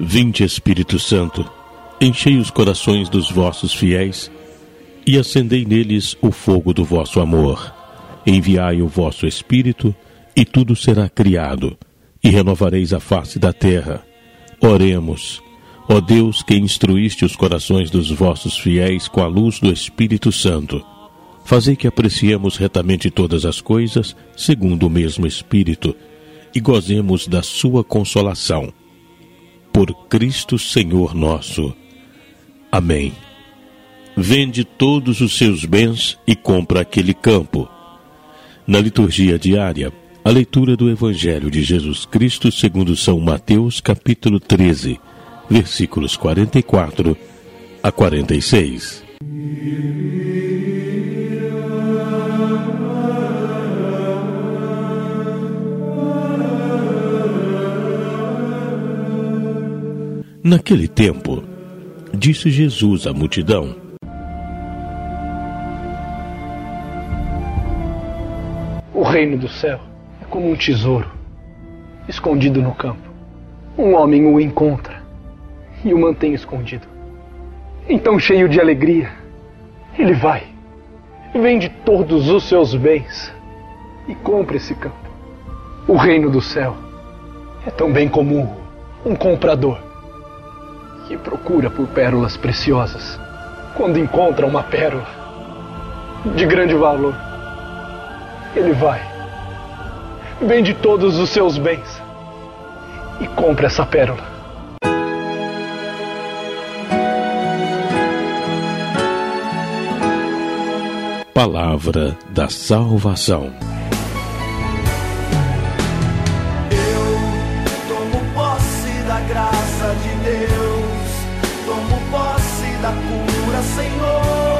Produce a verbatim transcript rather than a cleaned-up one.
Vinde, Espírito Santo, enchei os corações dos vossos fiéis e acendei neles o fogo do vosso amor. Enviai o vosso Espírito, e tudo será criado, e renovareis a face da terra. Oremos. Ó Deus, que instruíste os corações dos vossos fiéis com a luz do Espírito Santo, fazei que apreciemos retamente todas as coisas, segundo o mesmo Espírito, e gozemos da sua consolação. Por Cristo Senhor nosso. Amém. Vende todos os seus bens e compra aquele campo. Na liturgia diária, a leitura do Evangelho de Jesus Cristo segundo São Mateus, capítulo treze, versículos quarenta e quatro a quarenta e seis. Naquele tempo, disse Jesus à multidão: O reino do céu é como um tesouro escondido no campo. Um homem o encontra e o mantém escondido. Então, cheio de alegria, ele vai, vende todos os seus bens e compra esse campo. O reino do céu é também como um comprador que procura por pérolas preciosas. Quando encontra uma pérola de grande valor, ele vai, vende todos os seus bens e compra essa pérola. Palavra da salvação. Eu tomo posse da graça de Deus, tomo posse da cura, Senhor.